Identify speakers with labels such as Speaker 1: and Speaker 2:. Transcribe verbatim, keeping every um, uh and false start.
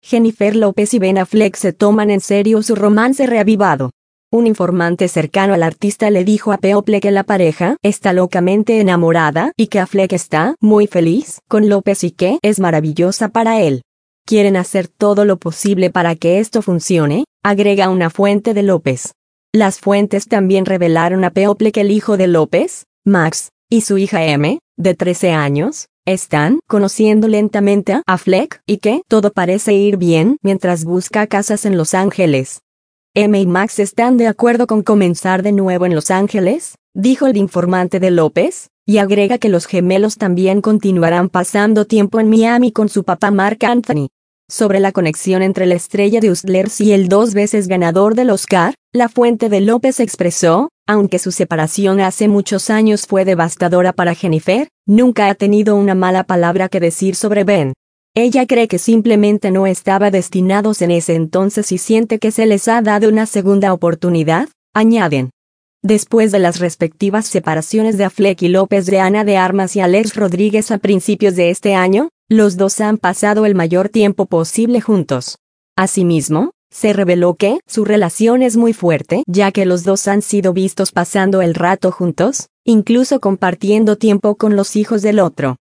Speaker 1: Jennifer López y Ben Affleck se toman en serio su romance reavivado. Un informante cercano al artista le dijo a People que la pareja está locamente enamorada y que Affleck está muy feliz con López y que es maravillosa para él. Quieren hacer todo lo posible para que esto funcione, agrega una fuente de López. Las fuentes también revelaron a People que el hijo de López, Max, y su hija M, de trece años, están conociendo lentamente a Affleck y que todo parece ir bien mientras busca casas en Los Ángeles. M y Max están de acuerdo con comenzar de nuevo en Los Ángeles, dijo el informante de López, y agrega que los gemelos también continuarán pasando tiempo en Miami con su papá Marc Anthony. Sobre la conexión entre la estrella de Hustlers y el dos veces ganador del Oscar, la fuente de López expresó, aunque su separación hace muchos años fue devastadora para Jennifer, nunca ha tenido una mala palabra que decir sobre Ben. Ella cree que simplemente no estaba destinados en ese entonces y siente que se les ha dado una segunda oportunidad, añaden. Después de las respectivas separaciones de Affleck y López de Ana de Armas y Alex Rodríguez a principios de este año, los dos han pasado el mayor tiempo posible juntos. Asimismo, se reveló que su relación es muy fuerte ya que los dos han sido vistos pasando el rato juntos, incluso compartiendo tiempo con los hijos del otro.